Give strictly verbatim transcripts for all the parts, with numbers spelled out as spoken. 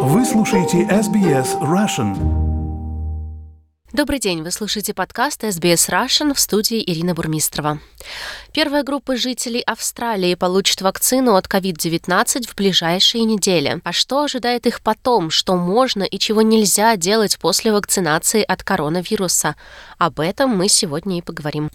Вы слушаете эс би эс Russian. Добрый день, вы слушаете подкаст эс би эс Russian, в студии Ирина Бурмистрова. Первая группа жителей Австралии получит вакцину от ковид девятнадцать в ближайшие недели. А что ожидает их потом? Что можно и чего нельзя делать после вакцинации от коронавируса? Об этом мы сегодня и поговорим.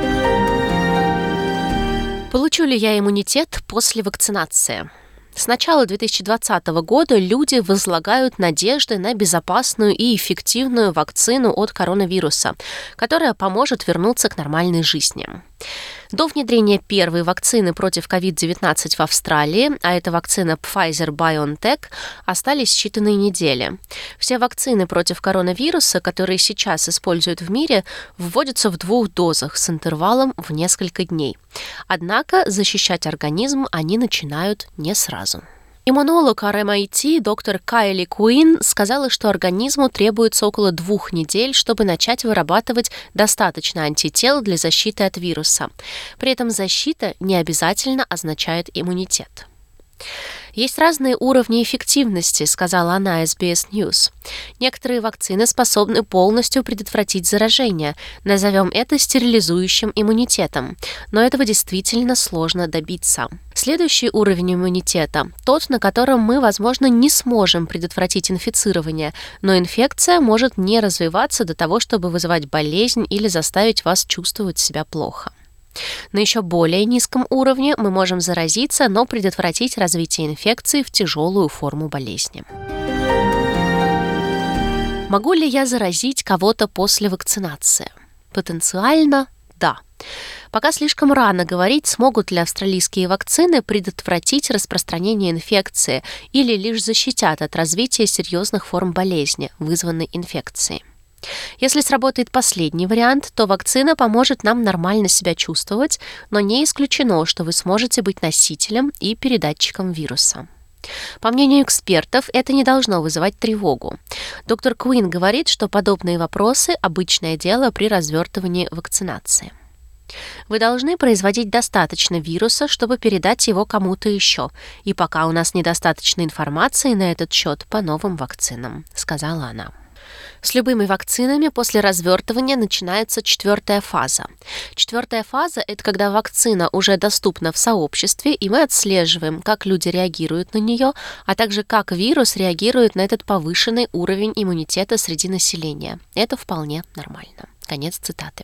Получу ли я иммунитет после вакцинации? С начала две тысячи двадцатого года люди возлагают надежды на безопасную и эффективную вакцину от коронавируса, которая поможет вернуться к нормальной жизни. До внедрения первой вакцины против ковид девятнадцать в Австралии, а это вакцина Pfizer-BioNTech, остались считанные недели. Все вакцины против коронавируса, которые сейчас используют в мире, вводятся в двух дозах с интервалом в несколько дней. Однако защищать организм они начинают не сразу. Иммунолог ар эм ай ти доктор Кайли Куин сказала, что организму требуется около двух недель, чтобы начать вырабатывать достаточно антител для защиты от вируса. При этом защита не обязательно означает иммунитет. Есть разные уровни эффективности, сказала она эс би эс News. Некоторые вакцины способны полностью предотвратить заражение. Назовем это стерилизующим иммунитетом. Но этого действительно сложно добиться. Следующий уровень иммунитета – тот, на котором мы, возможно, не сможем предотвратить инфицирование, но инфекция может не развиваться до того, чтобы вызывать болезнь или заставить вас чувствовать себя плохо. На еще более низком уровне мы можем заразиться, но предотвратить развитие инфекции в тяжелую форму болезни. Могу ли я заразить кого-то после вакцинации? Потенциально – да. Пока слишком рано говорить, смогут ли австралийские вакцины предотвратить распространение инфекции или лишь защитят от развития серьезных форм болезни, вызванной инфекцией. Если сработает последний вариант, то вакцина поможет нам нормально себя чувствовать, но не исключено, что вы сможете быть носителем и передатчиком вируса. По мнению экспертов, это не должно вызывать тревогу. Доктор Куин говорит, что подобные вопросы – обычное дело при развертывании вакцинации. Вы должны производить достаточно вируса, чтобы передать его кому-то еще, и пока у нас недостаточно информации на этот счет по новым вакцинам, сказала она. С любыми вакцинами после развертывания начинается четвертая фаза. Четвертая фаза – это когда вакцина уже доступна в сообществе, и мы отслеживаем, как люди реагируют на нее, а также как вирус реагирует на этот повышенный уровень иммунитета среди населения. Это вполне нормально. Конец цитаты.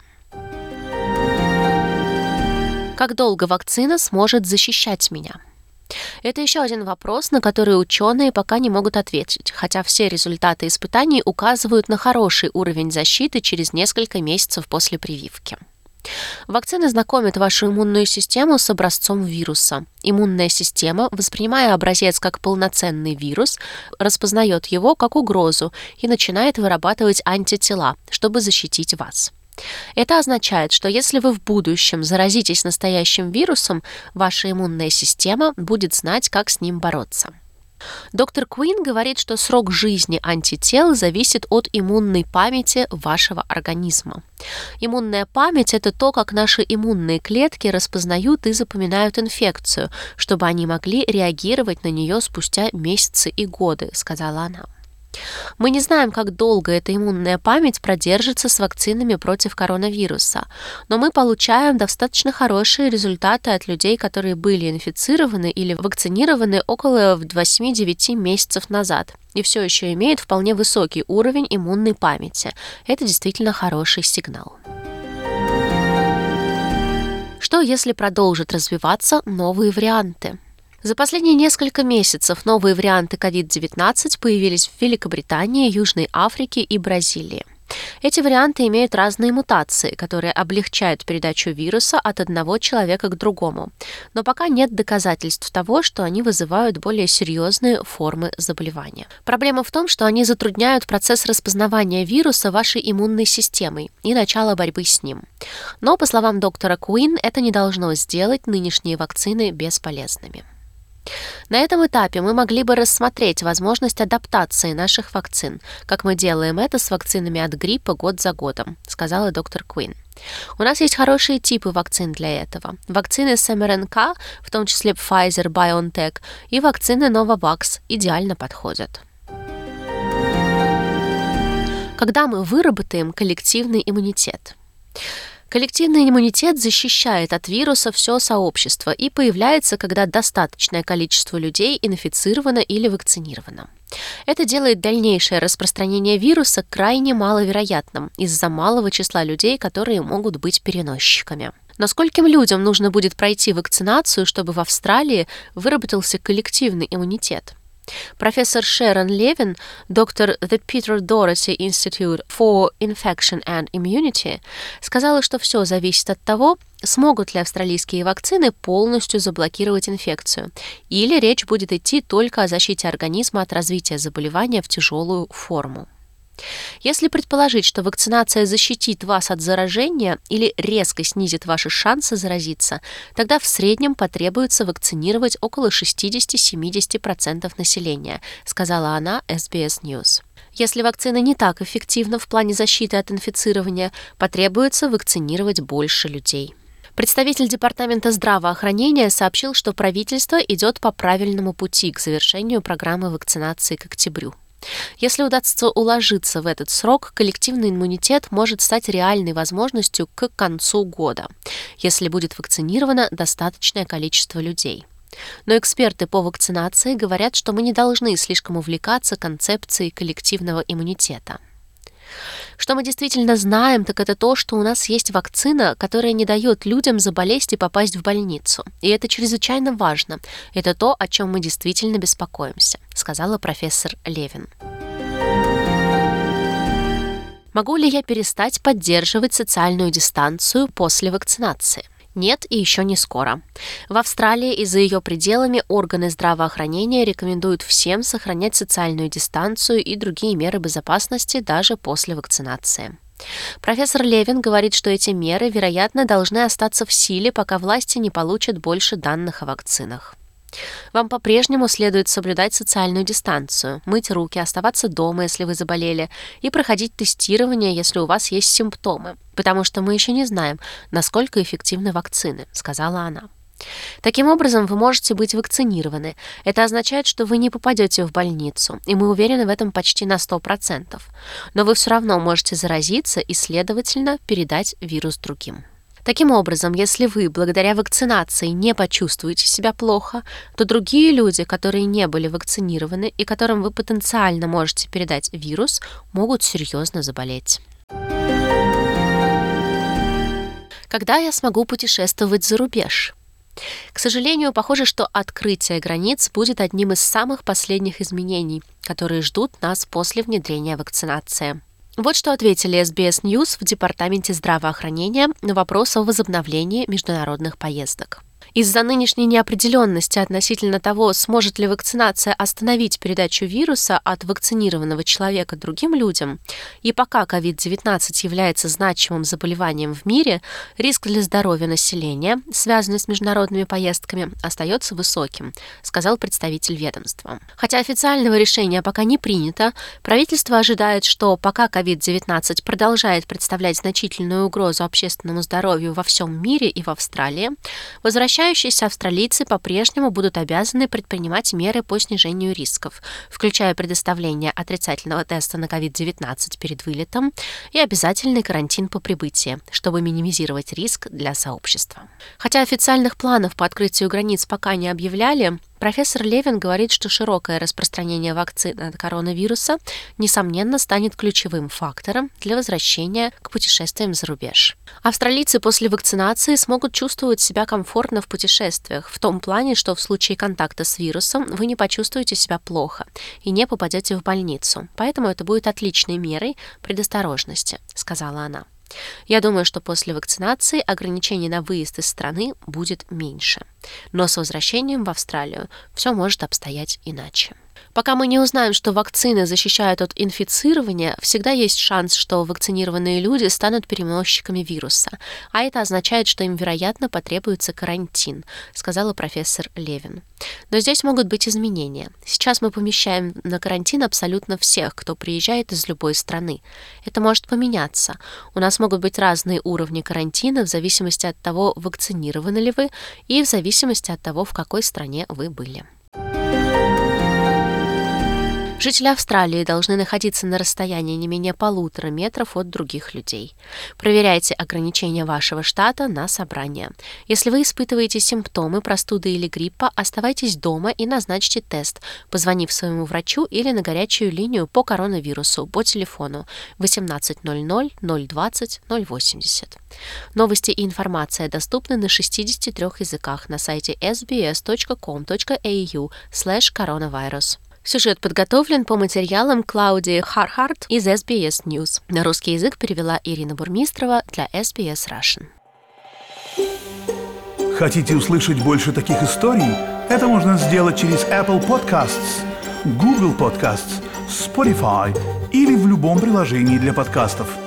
Как долго вакцина сможет защищать меня? Это еще один вопрос, на который ученые пока не могут ответить, хотя все результаты испытаний указывают на хороший уровень защиты через несколько месяцев после прививки. Вакцины знакомят вашу иммунную систему с образцом вируса. Иммунная система, воспринимая образец как полноценный вирус, распознает его как угрозу и начинает вырабатывать антитела, чтобы защитить вас. Это означает, что если вы в будущем заразитесь настоящим вирусом, ваша иммунная система будет знать, как с ним бороться. Доктор Куин говорит, что срок жизни антител зависит от иммунной памяти вашего организма. Иммунная память – это то, как наши иммунные клетки распознают и запоминают инфекцию, чтобы они могли реагировать на нее спустя месяцы и годы, сказала она. Мы не знаем, как долго эта иммунная память продержится с вакцинами против коронавируса, но мы получаем достаточно хорошие результаты от людей, которые были инфицированы или вакцинированы около восемь-девять месяцев назад и все еще имеют вполне высокий уровень иммунной памяти. Это действительно хороший сигнал. Что, если продолжат развиваться новые варианты? За последние несколько месяцев новые варианты ковид девятнадцать появились в Великобритании, Южной Африке и Бразилии. Эти варианты имеют разные мутации, которые облегчают передачу вируса от одного человека к другому. Но пока нет доказательств того, что они вызывают более серьезные формы заболевания. Проблема в том, что они затрудняют процесс распознавания вируса вашей иммунной системой и начала борьбы с ним. Но, по словам доктора Куин, это не должно сделать нынешние вакцины бесполезными. На этом этапе мы могли бы рассмотреть возможность адаптации наших вакцин, как мы делаем это с вакцинами от гриппа год за годом, сказала доктор Куин. У нас есть хорошие типы вакцин для этого. Вакцины с эм эр эн ка, в том числе Pfizer-BioNTech, и вакцины Novavax идеально подходят. Когда мы выработаем коллективный иммунитет? Коллективный иммунитет защищает от вируса все сообщество и появляется, когда достаточное количество людей инфицировано или вакцинировано. Это делает дальнейшее распространение вируса крайне маловероятным из-за малого числа людей, которые могут быть переносчиками. Но скольким людям нужно будет пройти вакцинацию, чтобы в Австралии выработался коллективный иммунитет? Профессор Шерон Левин, доктор The Peter Doherty Institute for Infection and Immunity, сказала, что все зависит от того, смогут ли австралийские вакцины полностью заблокировать инфекцию, или речь будет идти только о защите организма от развития заболевания в тяжелую форму. Если предположить, что вакцинация защитит вас от заражения или резко снизит ваши шансы заразиться, тогда в среднем потребуется вакцинировать около шестьдесят-семьдесят процентов населения, сказала она эс би эс News. Если вакцина не так эффективна в плане защиты от инфицирования, потребуется вакцинировать больше людей. Представитель Департамента здравоохранения сообщил, что правительство идет по правильному пути к завершению программы вакцинации к октябрю. Если удастся уложиться в этот срок, коллективный иммунитет может стать реальной возможностью к концу года, если будет вакцинировано достаточное количество людей. Но эксперты по вакцинации говорят, что мы не должны слишком увлекаться концепцией коллективного иммунитета. Что мы действительно знаем, так это то, что у нас есть вакцина, которая не дает людям заболеть и попасть в больницу. И это чрезвычайно важно. Это то, о чем мы действительно беспокоимся, сказала профессор Левин. Могу ли я перестать поддерживать социальную дистанцию после вакцинации? Нет, и еще не скоро. В Австралии и за ее пределами органы здравоохранения рекомендуют всем сохранять социальную дистанцию и другие меры безопасности даже после вакцинации. Профессор Левин говорит, что эти меры, вероятно, должны остаться в силе, пока власти не получат больше данных о вакцинах. Вам по-прежнему следует соблюдать социальную дистанцию, мыть руки, оставаться дома, если вы заболели, и проходить тестирование, если у вас есть симптомы, потому что мы еще не знаем, насколько эффективны вакцины, сказала она. Таким образом, вы можете быть вакцинированы. Это означает, что вы не попадете в больницу, и мы уверены в этом почти на сто процентов. Но вы все равно можете заразиться и, следовательно, передать вирус другим. Таким образом, если вы благодаря вакцинации не почувствуете себя плохо, то другие люди, которые не были вакцинированы и которым вы потенциально можете передать вирус, могут серьезно заболеть. Когда я смогу путешествовать за рубеж? К сожалению, похоже, что открытие границ будет одним из самых последних изменений, которые ждут нас после внедрения вакцинации. Вот что ответили эс би эс News в Департаменте здравоохранения на вопрос о возобновлении международных поездок. Из-за нынешней неопределенности относительно того, сможет ли вакцинация остановить передачу вируса от вакцинированного человека другим людям, и пока ковид девятнадцать является значимым заболеванием в мире, риск для здоровья населения, связанный с международными поездками, остается высоким, сказал представитель ведомства. Хотя официального решения пока не принято, правительство ожидает, что пока ковид девятнадцать продолжает представлять значительную угрозу общественному здоровью во всем мире и в Австралии, возвращаясь Возвращающиеся австралийцы по-прежнему будут обязаны предпринимать меры по снижению рисков, включая предоставление отрицательного теста на ковид девятнадцать перед вылетом и обязательный карантин по прибытии, чтобы минимизировать риск для сообщества. Хотя официальных планов по открытию границ пока не объявляли, профессор Левин говорит, что широкое распространение вакцины от коронавируса, несомненно, станет ключевым фактором для возвращения к путешествиям за рубеж. Австралийцы после вакцинации смогут чувствовать себя комфортно в путешествиях, в том плане, что в случае контакта с вирусом вы не почувствуете себя плохо и не попадете в больницу, поэтому это будет отличной мерой предосторожности, сказала она. Я думаю, что после вакцинации ограничений на выезд из страны будет меньше. Но с возвращением в Австралию все может обстоять иначе. Пока мы не узнаем, что вакцины защищают от инфицирования, всегда есть шанс, что вакцинированные люди станут переносчиками вируса, а это означает, что им, вероятно, потребуется карантин, сказала профессор Левин. Но здесь могут быть изменения. Сейчас мы помещаем на карантин абсолютно всех, кто приезжает из любой страны. Это может поменяться. У нас могут быть разные уровни карантина в зависимости от того, вакцинированы ли вы, и в зависимости от того, в какой стране вы были. В Жители Австралии должны находиться на расстоянии не менее полутора метров от других людей. Проверяйте ограничения вашего штата на собрание. Если вы испытываете симптомы простуды или гриппа, оставайтесь дома и назначьте тест, позвонив своему врачу или на горячую линию по коронавирусу по телефону восемнадцать ноль ноль ноль двадцать ноль восемьдесят. Новости и информация доступны на шестидесяти трёх языках на сайте эс би эс точка ком точка эй ю слэш коронавирус. Сюжет подготовлен по материалам Клаудии Хархарт из эс би эс News. На русский язык перевела Ирина Бурмистрова для эс би эс Russian. Хотите услышать больше таких историй? Это можно сделать через Apple Podcasts, Google Podcasts, Spotify или в любом приложении для подкастов.